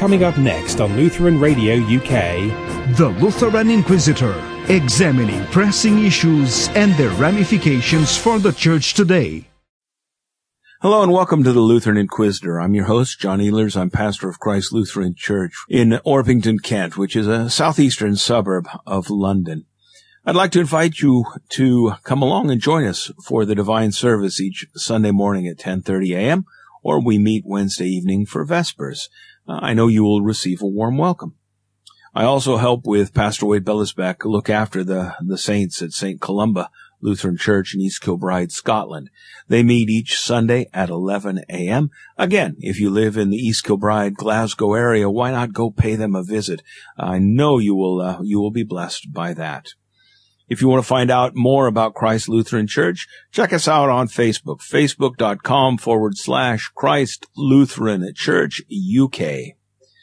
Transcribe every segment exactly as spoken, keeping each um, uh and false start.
Coming up next on Lutheran Radio U K, The Lutheran Inquisitor, examining pressing issues and their ramifications for the Church today. Hello and welcome to the Lutheran Inquisitor. I'm your host, John Ehlers. I'm pastor of Christ Lutheran Church in Orpington, Kent, which is a southeastern suburb of London. I'd like to invite you to come along and join us for the divine service each Sunday morning at ten thirty a.m., or we meet Wednesday evening for Vespers. Uh, I know you will receive a warm welcome. I also help with Pastor Wade Bellisbeck look after the, the saints at Saint Columba Lutheran Church in East Kilbride, Scotland. They meet each Sunday at eleven a.m. Again, if you live in the East Kilbride, Glasgow area, why not go pay them a visit? I know you will, uh, you will be blessed by that. If you want to find out more about Christ Lutheran Church, check us out on Facebook, facebook.com forward slash Christ Lutheran Church U K.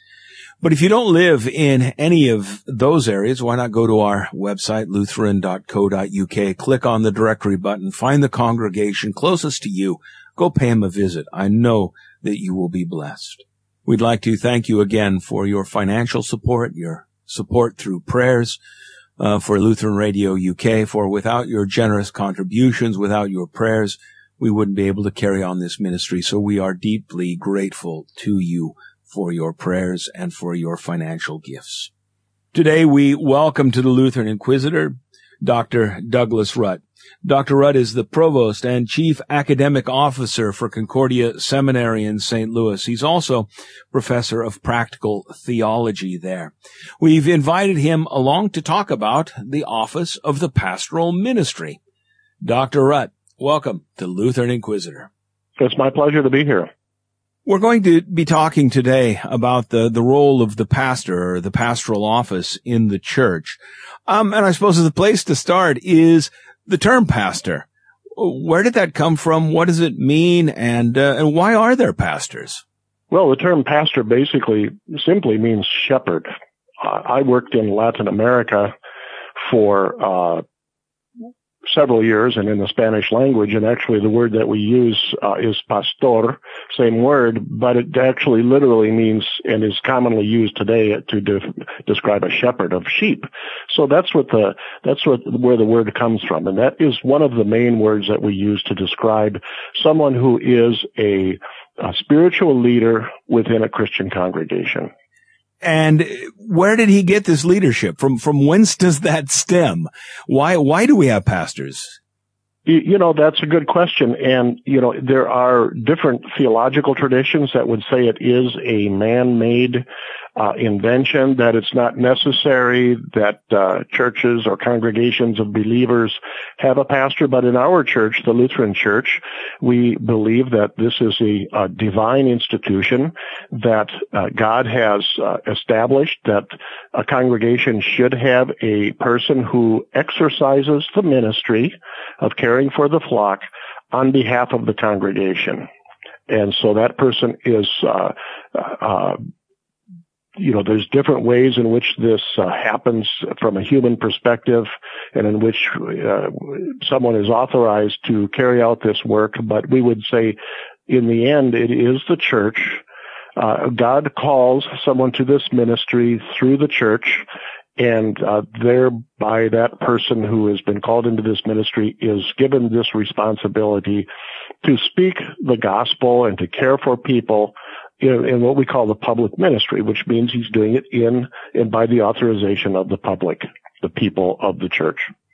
But if you don't live in any of those areas, why not go to our website, lutheran dot co dot u k, click on the directory button, find the congregation closest to you, go pay them a visit. I know that you will be blessed. We'd like to thank you again for your financial support, your support through prayers, uh, for Lutheran Radio U K, for without your generous contributions, without your prayers, we wouldn't be able to carry on this ministry. So we are deeply grateful to you for your prayers and for your financial gifts. Today we welcome to the Lutheran Inquisitor Doctor Douglas Rutt. Doctor Rutt is the Provost and Chief Academic Officer for Concordia Seminary in Saint Louis. He's also Professor of Practical Theology there. We've invited him along to talk about the office of the pastoral ministry. Doctor Rutt, welcome to Lutheran Inquisitor. It's my pleasure to be here. We're going to be talking today about the, the role of the pastor or the pastoral office in the church. Um, and I suppose the place to start is the term pastor. Where did that come from? What does it mean? And, uh, and why are there pastors? Well, the term pastor basically simply means shepherd. Uh, I worked in Latin America for, uh, several years and in the Spanish language, and actually the word that we use uh, is pastor, same word, but it actually literally means and is commonly used today to de- describe a shepherd of sheep. So that's what the that's what where the word comes from, and that is one of the main words that we use to describe someone who is a, a spiritual leader within a Christian congregation. And where did he get this leadership? From from whence does that stem? Why why do we have pastors? You know, that's a good question. And, you know, there are different theological traditions that would say it is a man-made uh, invention, that it's not necessary that uh, churches or congregations of believers have a pastor. But in our church, the Lutheran Church, we believe that this is a, a divine institution that uh, God has uh, established, that a congregation should have a person who exercises the ministry of caring for the flock on behalf of the congregation. And so that person is, uh, uh, you know, there's different ways in which this uh, happens from a human perspective and in which uh, someone is authorized to carry out this work. But we would say in the end, it is the church. Uh, God calls someone to this ministry through the church, and uh, thereby that person who has been called into this ministry is given this responsibility to speak the gospel and to care for people in, in what we call the public ministry, which means he's doing it in and by the authorization of the public, the people of the church.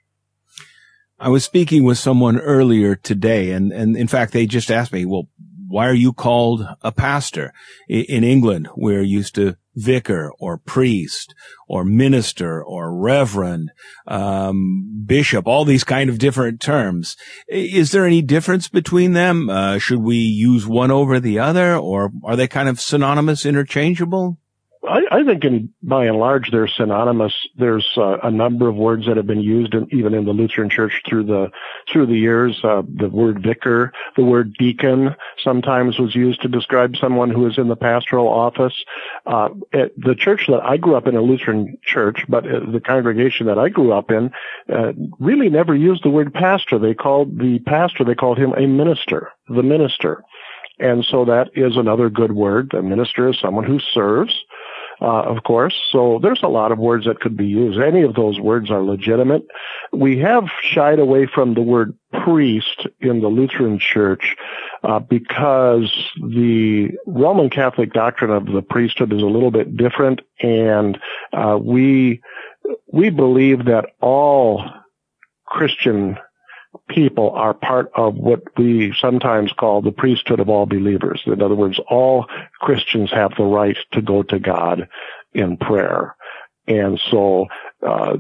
I was speaking with someone earlier today, and, and in fact, they just asked me, well, why are you called a pastor? In England, we're used to vicar or priest or minister or reverend, um, bishop, all these kind of different terms. Is there any difference between them? Uh, should we use one over the other, or are they kind of synonymous, interchangeable? I, I think in, by and large, they're synonymous. There's uh, a number of words that have been used in, even in the Lutheran Church through the through the years. Uh, the word vicar, the word deacon sometimes was used to describe someone who is in the pastoral office. Uh, at the church that I grew up in, a Lutheran church, but the congregation that I grew up in uh, really never used the word pastor. They called the pastor, they called him a minister, the minister. And so that is another good word. A minister is someone who serves. uh, of course. So there's a lot of words that could be used. Any of those words are legitimate. We have shied away from the word priest in the Lutheran Church uh, because the Roman Catholic doctrine of the priesthood is a little bit different, and uh, we we believe that all Christian people are part of what we sometimes call the priesthood of all believers. In other words, all Christians have the right to go to God in prayer. And so, uh,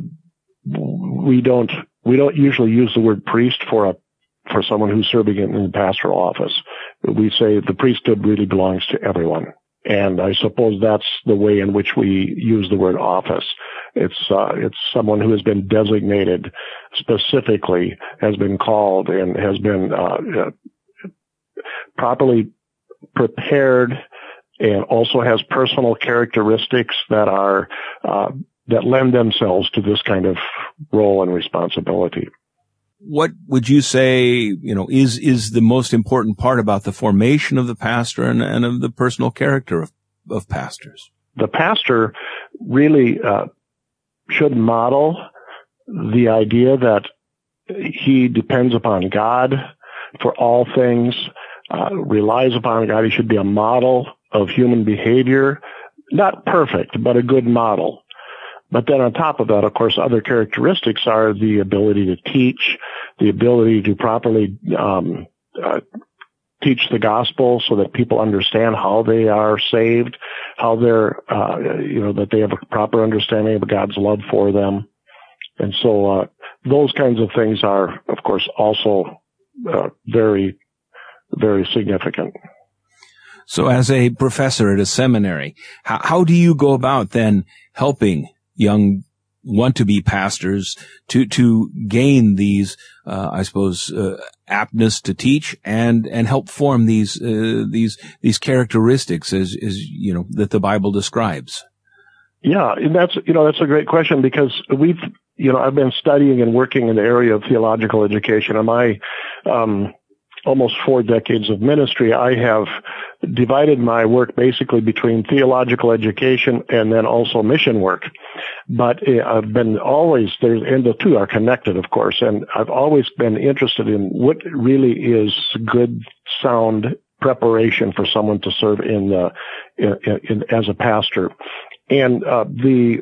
we don't, we don't usually use the word priest for a, for someone who's serving in the pastoral office. We say the priesthood really belongs to everyone. And I suppose that's the way in which we use the word office. It's, uh, it's someone who has been designated specifically, has been called, and has been, uh, uh, properly prepared, and also has personal characteristics that are, uh, that lend themselves to this kind of role and responsibility. What would you say, you know, is, is the most important part about the formation of the pastor and, and of the personal character of, of pastors? The pastor really, uh, should model the idea that he depends upon God for all things, uh, relies upon God. He should be a model of human behavior, not perfect, but a good model. But then on top of that, of course, other characteristics are the ability to teach, the ability to properly um, uh, teach the gospel so that people understand how they are saved, how they're, uh, you know, that they have a proper understanding of God's love for them. And so uh, those kinds of things are, of course, also uh, very, very significant. So as a professor at a seminary, how, how do you go about then helping young want-to-be pastors to, to gain these, uh, I suppose, uh, aptness to teach and, and help form these, uh, these, these characteristics as, as, you know, that the Bible describes? Yeah, and that's, you know, that's a great question because we've, you know, I've been studying and working in the area of theological education. And my, um, almost four decades of ministry, I have divided my work basically between theological education and then also mission work. But I've been always, there's, and the two are connected, of course, and I've always been interested in what really is good, sound preparation for someone to serve in, the, in, in as a pastor. And uh, the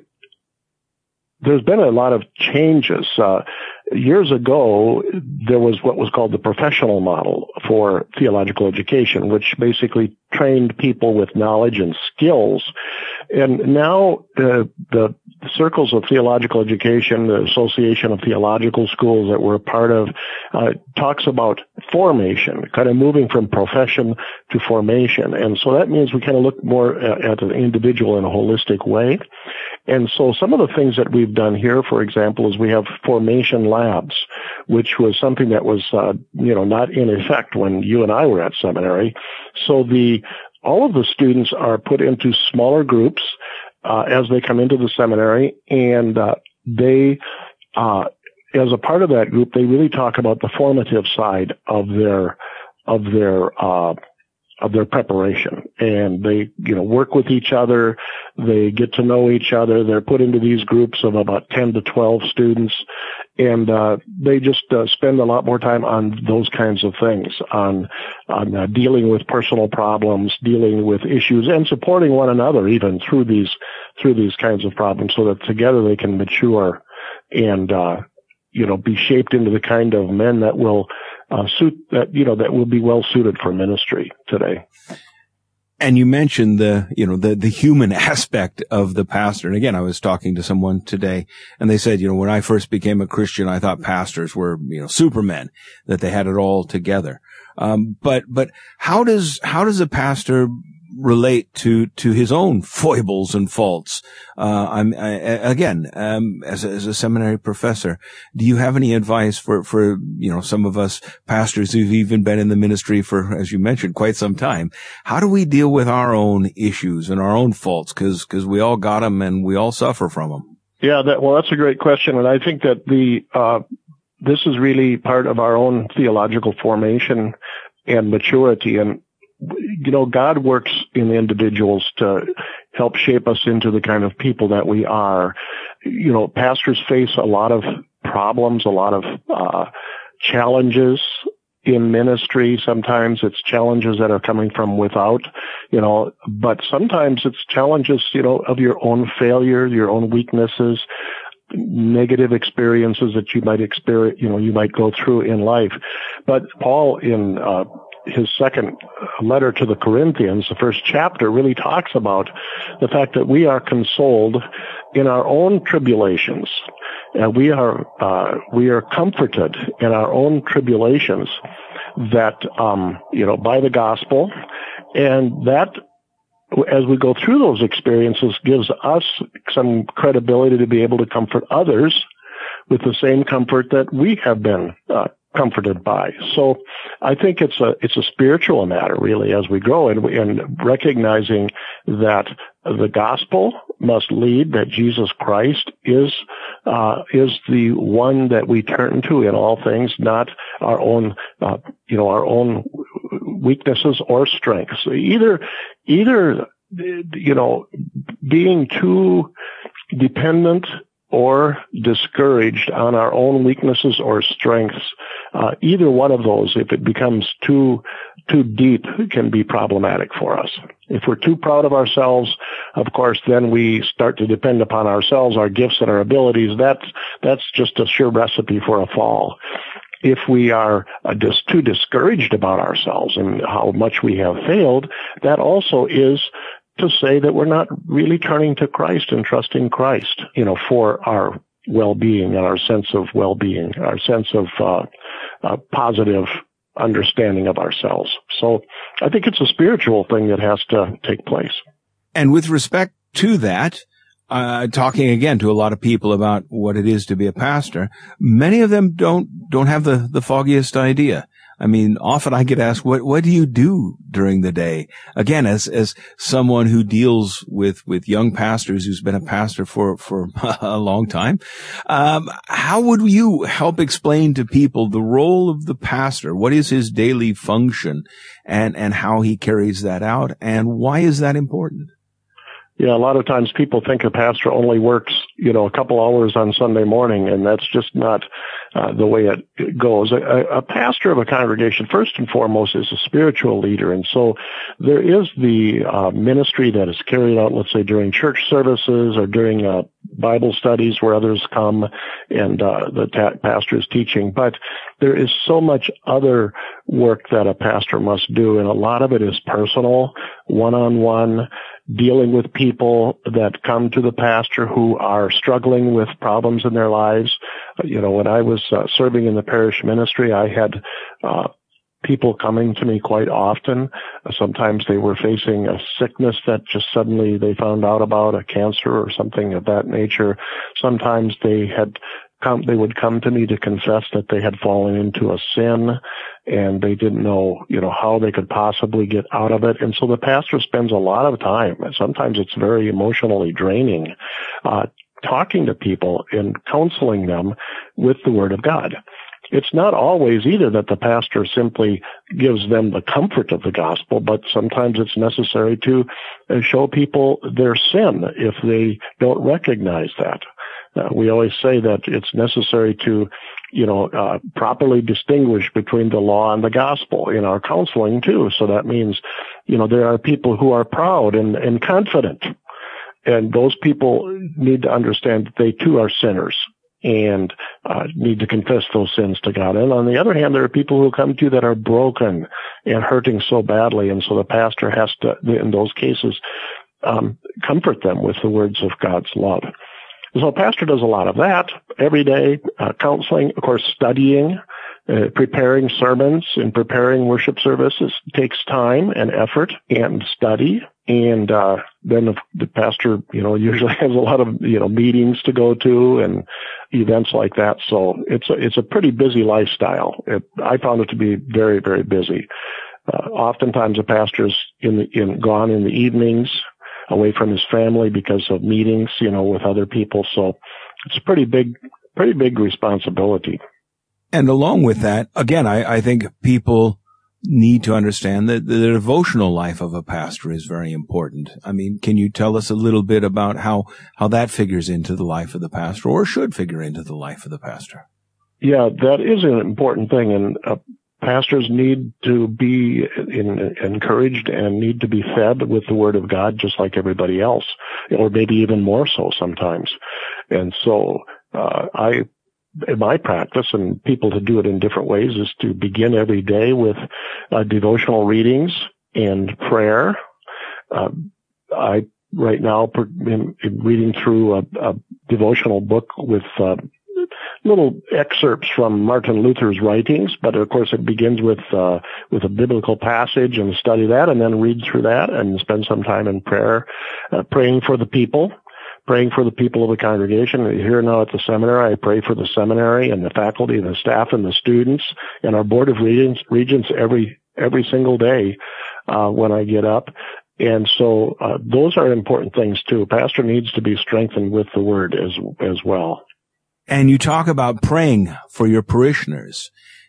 there's been a lot of changes. Uh, years ago, there was what was called the professional model for theological education, which basically trained people with knowledge and skills. And now uh, the circles of theological education, the Association of Theological Schools that we're a part of, uh, talks about formation, kind of moving from profession to formation. And so that means we kind of look more at, at an individual in a holistic way. And so some of the things that we've done here, for example, is we have formation labs, which was something that was, uh, you know, not in effect when you and I were at seminary. So the, all of the students are put into smaller groups, uh, as they come into the seminary, and, uh, they, uh, as a part of that group, they really talk about the formative side of their, of their, uh, of their preparation. And they, you know, work with each other. They get to know each other. They're put into these groups of about ten to twelve students. And, uh, they just, uh, spend a lot more time on those kinds of things, on, on, uh, dealing with personal problems, dealing with issues, and supporting one another even through these, through these kinds of problems so that together they can mature and, uh, you know, be shaped into the kind of men that will, uh, suit, that, you know, that will be well suited for ministry today. And you mentioned the, you know, the, the human aspect of the pastor. And again, I was talking to someone today and they said, you know, when I first became a Christian, I thought pastors were, you know, supermen, that they had it all together. Um, but, but how does, how does a pastor relate to, to his own foibles and faults? Uh, I'm, I, again, um, as a, as a seminary professor, do you have any advice for, for, you know, some of us pastors who've even been in the ministry for, as you mentioned, quite some time? How do we deal with our own issues and our own faults? Cause, cause we all got them and we all suffer from them. Yeah, that, well, that's a great question. And I think that the, uh, this is really part of our own theological formation and maturity. And you know, God works in individuals to help shape us into the kind of people that we are. You know, pastors face a lot of problems, a lot of uh, challenges in ministry. Sometimes it's challenges that are coming from without, you know, but sometimes it's challenges, you know, of your own failure, your own weaknesses, negative experiences that you might experience, you know, you might go through in life. But Paul, in uh, his second letter to the Corinthians, the first chapter, really talks about the fact that we are consoled in our own tribulations. And we are, uh, we are comforted in our own tribulations that, um, you know, by the gospel. And that, as we go through those experiences, gives us some credibility to be able to comfort others with the same comfort that we have been, uh, comforted by. So I think it's a, it's a spiritual matter really as we grow and, and recognizing that the gospel must lead, that Jesus Christ is, uh, is the one that we turn to in all things, not our own, uh, you know, our own weaknesses or strengths. Either, either, you know, being too dependent or discouraged on our own weaknesses or strengths, uh, either one of those, if it becomes too too deep, can be problematic for us. If we're too proud of ourselves, of course, then we start to depend upon ourselves, our gifts and our abilities. That's that's just a sure recipe for a fall. If we are uh, just too discouraged about ourselves and how much we have failed, that also is to say that we're not really turning to Christ and trusting Christ, you know, for our well-being and our sense of well-being, our sense of uh, uh, positive understanding of ourselves. So I think it's a spiritual thing that has to take place. And with respect to that, uh, talking again to a lot of people about what it is to be a pastor, many of them don't, don't have the, the foggiest idea. I mean, often I get asked, what, what do you do during the day? Again, as, as someone who deals with, with young pastors, who's been a pastor for, for a long time, um, how would you help explain to people the role of the pastor? What is his daily function and, and how he carries that out? And why is that important? Yeah, a lot of times people think a pastor only works, you know, a couple hours on Sunday morning, and that's just not uh, the way it goes. A, a pastor of a congregation, first and foremost, is a spiritual leader, and so there is the uh, ministry that is carried out, let's say, during church services or during uh, Bible studies where others come and uh, the ta- pastor is teaching. But there is so much other work that a pastor must do, and a lot of it is personal, one-on-one, dealing with people that come to the pastor who are struggling with problems in their lives. You know, when I was uh, serving in the parish ministry, I had uh, people coming to me quite often. Sometimes they were facing a sickness that just suddenly they found out about, a cancer or something of that nature. Sometimes they had come, they would come to me to confess that they had fallen into a sin and they didn't know, you know, how they could possibly get out of it. And so the pastor spends a lot of time, and sometimes it's very emotionally draining, uh, talking to people and counseling them with the Word of God. It's not always either that the pastor simply gives them the comfort of the gospel, but sometimes it's necessary to show people their sin if they don't recognize that. Uh, we always say that it's necessary to, you know, uh, properly distinguish between the law and the gospel in our counseling too. So that means, you know, there are people who are proud and, and confident, and those people need to understand that they too are sinners and uh, need to confess those sins to God. And on the other hand, there are people who come to you that are broken and hurting so badly, and so the pastor has to, in those cases, um, comfort them with the words of God's love. So a pastor does a lot of that every day, uh, counseling, of course, studying, uh, preparing sermons and preparing worship services takes time and effort and study. And, uh, then the pastor, you know, usually has a lot of, you know, meetings to go to and events like that. So it's a, it's a pretty busy lifestyle. It, I found it to be very, very busy. Uh, oftentimes a pastor's in the, in, gone in the evenings, away from his family because of meetings, you know, with other people. So it's a pretty big, pretty big responsibility. And along with that, again, I, I think people need to understand that the devotional life of a pastor is very important. I mean, can you tell us a little bit about how, how that figures into the life of the pastor, or should figure into the life of the pastor? Yeah, that is an important thing, and uh, pastors need to be in, encouraged and need to be fed with the Word of God just like everybody else, or maybe even more so sometimes. And so uh, I, in my practice, and people to do it in different ways, is to begin every day with uh, devotional readings and prayer. Uh, I right now am reading through a, a devotional book with uh, little excerpts from Martin Luther's writings, but of course it begins with uh, with a biblical passage and study that, and then read through that and spend some time in prayer, uh, praying for the people. Praying for the people of the congregation. Here now at the seminary, I pray for the seminary and the faculty and the staff and the students and our board of regents, regents every every single day uh, when I get up. And so uh, those are important things too. A pastor needs to be strengthened with the Word as as well. And you talk about praying for your parishioners.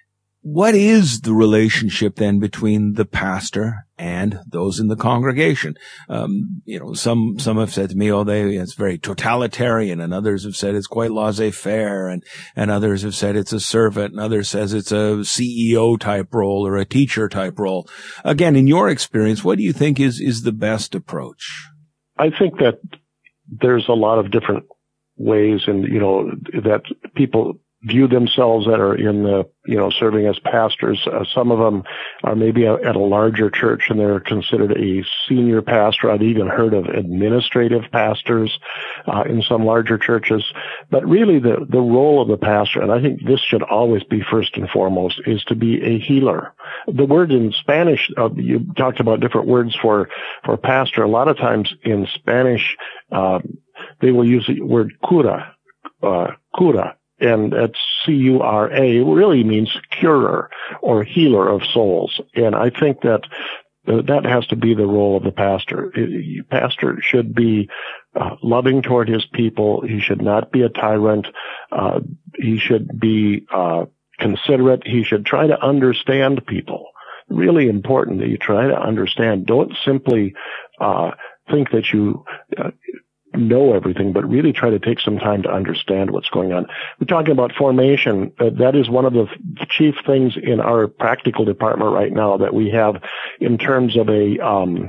What is the relationship then between the pastor and those in the congregation? Um, you know, some, some have said to me, oh, they, it's very totalitarian, and others have said it's quite laissez-faire, and, and others have said it's a servant, and others says it's a C E O type role or a teacher type role. Again, in your experience, what do you think is, is the best approach? I think that there's a lot of different ways, and, you know, that people view themselves that are in the, you know, serving as pastors. Uh, some of them are maybe at a larger church and they're considered a senior pastor. I've even heard of administrative pastors uh, in some larger churches. But really the, the role of the pastor, and I think this should always be first and foremost, is to be a healer. The word in Spanish, uh, you talked about different words for, for pastor. A lot of times in Spanish, uh, they will use the word cura, uh, cura. And that's C U R A, really means curer or healer of souls. And I think that uh, that has to be the role of the pastor. The pastor should be uh, loving toward his people. He should not be a tyrant. Uh, he should be uh, considerate. He should try to understand people. Really important that you try to understand. Don't simply uh, think that you uh, know everything, but really try to take some time to understand what's going on. We're talking about formation. Uh, that is one of the chief things in our practical department right now that we have in terms of a, um,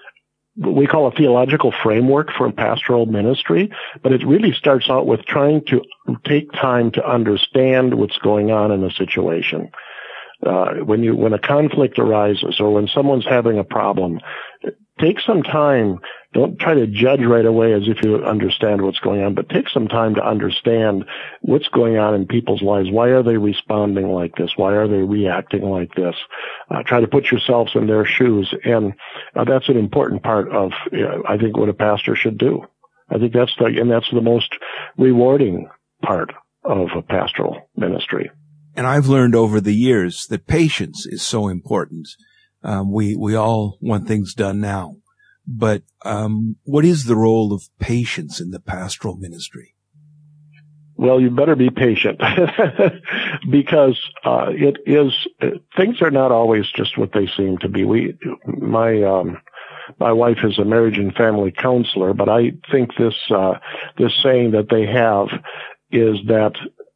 what we call a theological framework for pastoral ministry, but it really starts out with trying to take time to understand what's going on in a situation. Uh, when you, when a conflict arises or when someone's having a problem, take some time. Don't try to judge right away as if you understand what's going on, but take some time to understand what's going on in people's lives. Why are they responding like this? Why are they reacting like this? Uh, try to put yourselves in their shoes. And uh, that's an important part of, uh, I think, what a pastor should do. I think that's the, and that's the most rewarding part of a pastoral ministry. And I've learned over the years that patience is so important. Um, we, we all want things done now. But um, what is the role of patience in the pastoral ministry? Well, you better be patient because uh, it is uh, things are not always just what they seem to be. We, my um, my wife is a marriage and family counselor, but I think this uh, this saying that they have is that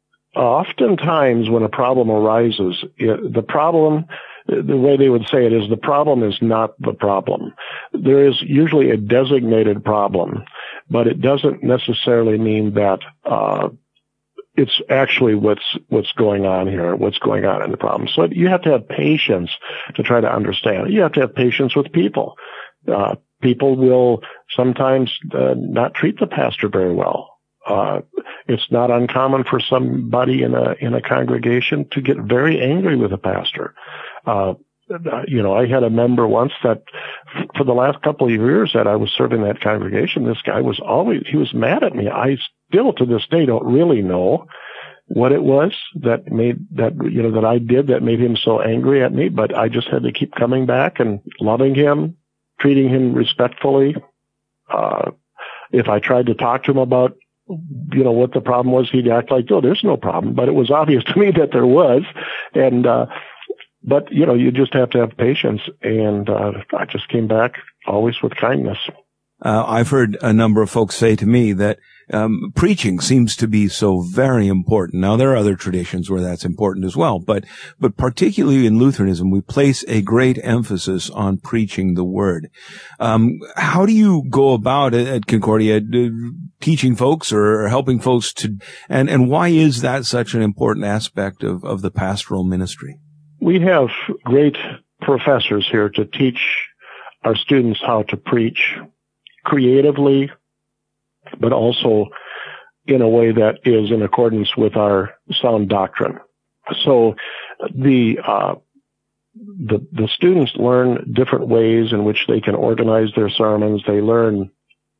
oftentimes when a problem arises, it, the problem. The way they would say it is the problem is not the problem. There is usually a designated problem, but it doesn't necessarily mean that uh it's actually what's what's going on here, what's going on in the problem. So you have to have patience to try to understand. You have to have patience with people. Uh people will sometimes uh, not treat the pastor very well. Uh, it's not uncommon for somebody in a, in a congregation to get very angry with a pastor. Uh, you know, I had a member once that f- for the last couple of years that I was serving that congregation, this guy was always, he was mad at me. I still to this day don't really know what it was that made that, you know, that I did that made him so angry at me, but I just had to keep coming back and loving him, treating him respectfully. Uh, if I tried to talk to him about you know, what the problem was, he'd act like, oh, there's no problem. But it was obvious to me that there was. And, uh, but, you know, you just have to have patience. And uh, I just came back always with kindness. Uh, I've heard a number of folks say to me that um, preaching seems to be so very important. Now, there are other traditions where that's important as well, but but particularly in Lutheranism, we place a great emphasis on preaching the word. Um, how do you go about it at Concordia, uh, teaching folks or helping folks to, and, and why is that such an important aspect of, of the pastoral ministry? We have great professors here to teach our students how to preach creatively, but also in a way that is in accordance with our sound doctrine. So the uh, the the students learn different ways in which they can organize their sermons. They learn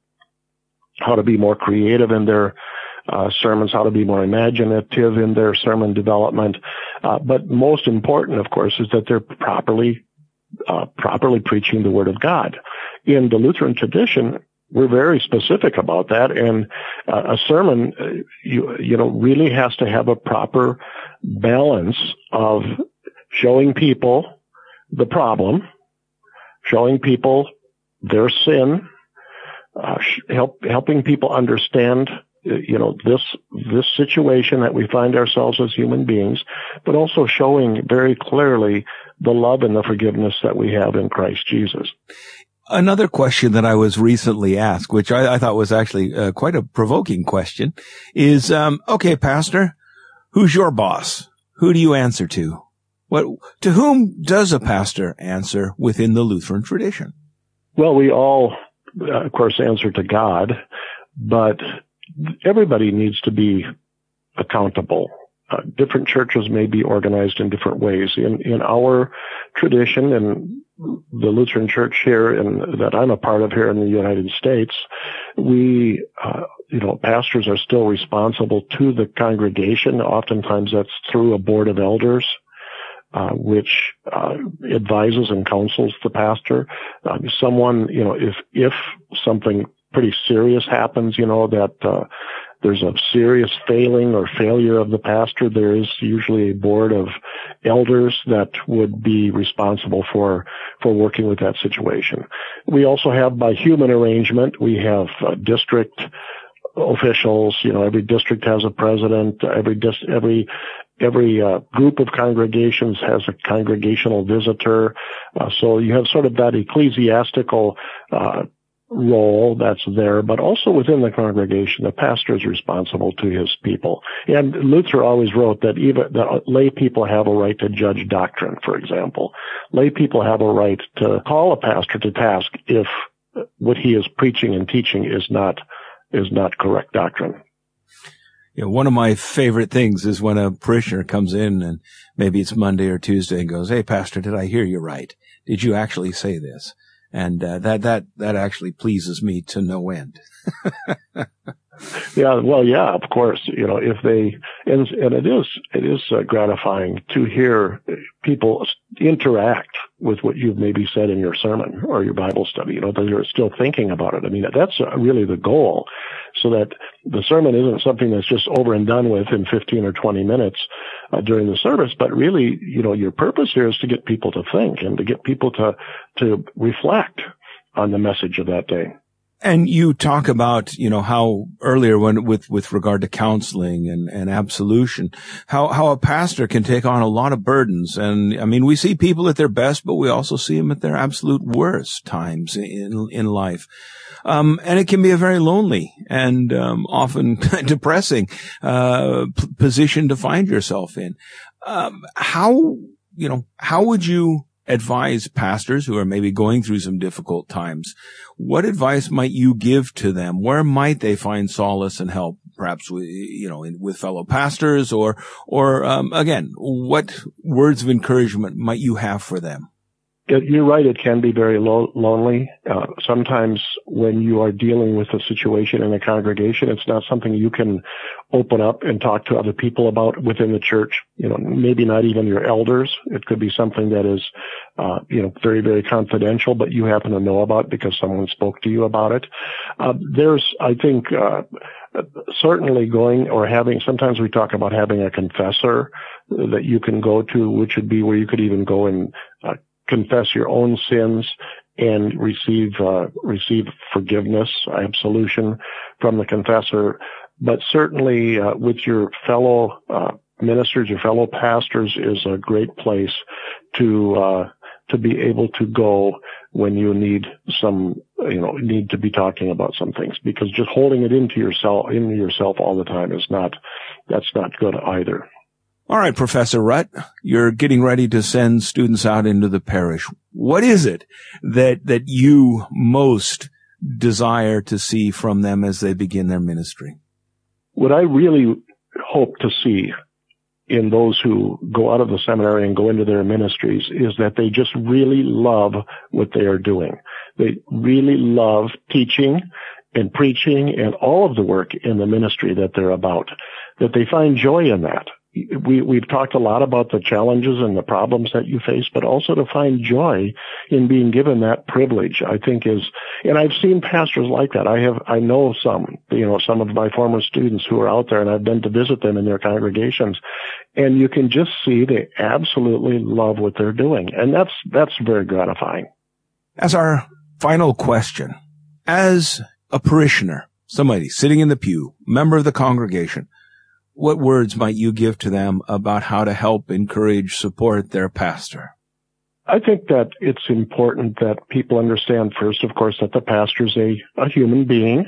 how to be more creative in their uh, sermons, how to be more imaginative in their sermon development. Uh, but most important, of course, is that they're properly uh, properly preaching the Word of God. In the Lutheran tradition, we're very specific about that, and uh, a sermon, uh, you, you know, really has to have a proper balance of showing people the problem, showing people their sin, uh, help, helping people understand, uh, you know, this this situation that we find ourselves as human beings, but also showing very clearly the love and the forgiveness that we have in Christ Jesus. Another question that I was recently asked, which I, I thought was actually uh, quite a provoking question, is, um, okay, Pastor, who's your boss? Who do you answer to? What, to whom does a pastor answer within the Lutheran tradition? Well, we all, uh, of course, answer to God, but everybody needs to be accountable. Uh, different churches may be organized in different ways. In in our tradition, and the Lutheran Church here, and that I'm a part of here in the United States, we, uh, you know, pastors are still responsible to the congregation. Oftentimes, that's through a board of elders, uh, which uh, advises and counsels the pastor. Uh, someone, you know, if if something pretty serious happens, you know, that uh, there's a serious failing or failure of the pastor, there is usually a board of elders that would be responsible for for working with that situation. We also have, by human arrangement, we have uh, district officials. You know, every district has a president. Every dis- every every uh, group of congregations has a congregational visitor. Uh, so you have sort of that ecclesiastical uh role that's there, but also within the congregation, the pastor is responsible to his people. And Luther always wrote that even the lay people have a right to judge doctrine, for example. Lay people have a right to call a pastor to task if what he is preaching and teaching is not is not correct doctrine. You know, one of my favorite things is when a parishioner comes in, and maybe it's Monday or Tuesday, and goes, "Hey, Pastor, did I hear you right? Did you actually say this?" And uh, that that that actually pleases me to no end. Yeah, well, yeah, of course. You know, if they and and it is it is uh, gratifying to hear people interact with what you've maybe said in your sermon or your Bible study. You know, that you're still thinking about it. I mean, that's really the goal, so that the sermon isn't something that's just over and done with in fifteen or twenty minutes uh, during the service, but really, you know, your purpose here is to get people to think and to get people to to reflect on the message of that day. And you talk about, you know, how earlier when with, with regard to counseling and, and absolution, how, how a pastor can take on a lot of burdens. And I mean, we see people at their best, but we also see them at their absolute worst times in, in life. Um, and it can be a very lonely and, um, often depressing, uh, p- position to find yourself in. Um, how, you know, how would you advise pastors who are maybe going through some difficult times? What advice might you give to them? Where might they find solace and help? Perhaps with, you know, with fellow pastors, or, or, um, again, what words of encouragement might you have for them? You're right. It can be very lo- lonely. Uh, sometimes when you are dealing with a situation in a congregation, it's not something you can open up and talk to other people about within the church. You know, maybe not even your elders. It could be something that is, uh, you know, very, very confidential, but you happen to know about because someone spoke to you about it. Uh, there's, I think, uh, certainly going or having, sometimes we talk about having a confessor that you can go to, which would be where you could even go and uh, confess your own sins and receive uh, receive forgiveness, absolution from the confessor. But certainly uh, with your fellow uh, ministers, your fellow pastors is a great place to uh, to be able to go when you need some, you know, need to be talking about some things, because just holding it into yourself, into yourself all the time is not, that's not good either. All right, Professor Rutt, you're getting ready to send students out into the parish. What is it that, that you most desire to see from them as they begin their ministry? What I really hope to see in those who go out of the seminary and go into their ministries is that they just really love what they are doing. They really love teaching and preaching and all of the work in the ministry that they're about, that they find joy in that. We, we've talked a lot about the challenges and the problems that you face, but also to find joy in being given that privilege, I think is, and I've seen pastors like that. I have, I know some, you know, some of my former students who are out there, and I've been to visit them in their congregations, and you can just see they absolutely love what they're doing. And that's, that's very gratifying. As our final question, as a parishioner, somebody sitting in the pew, member of the congregation, what words might you give to them about how to help, encourage, support their pastor? I think that it's important that people understand first, of course, that the pastor is a, a human being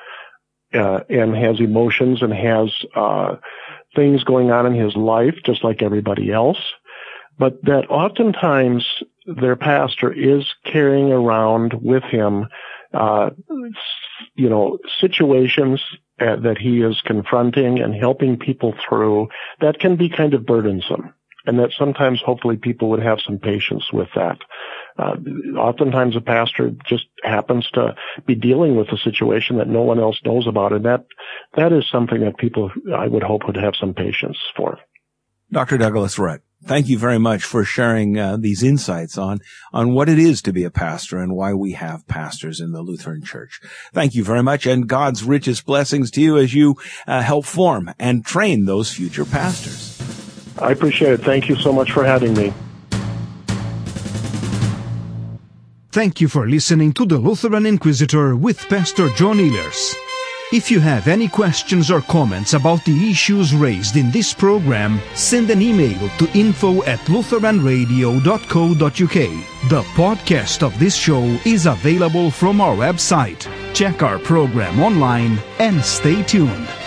uh, and has emotions and has uh, things going on in his life just like everybody else, but that oftentimes their pastor is carrying around with him uh, you know, situations uh, that he is confronting and helping people through that can be kind of burdensome, and that sometimes hopefully people would have some patience with that. Uh, oftentimes a pastor just happens to be dealing with a situation that no one else knows about, and that that is something that people, I would hope, would have some patience for. Doctor Douglas Rutt, thank you very much for sharing uh, these insights on, on what it is to be a pastor and why we have pastors in the Lutheran Church. Thank you very much, and God's richest blessings to you as you uh, help form and train those future pastors. I appreciate it. Thank you so much for having me. Thank you for listening to the Lutheran Inquisitor with Pastor John Ehlers. If you have any questions or comments about the issues raised in this program, send an email to info at lutheran radio dot co dot uk. The podcast of this show is available from our website. Check our program online and stay tuned.